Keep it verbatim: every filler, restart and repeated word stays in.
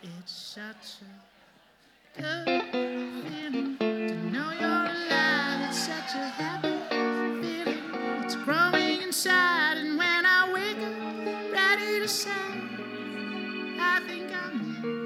It's such a good feeling to know you're alive. It's such a happy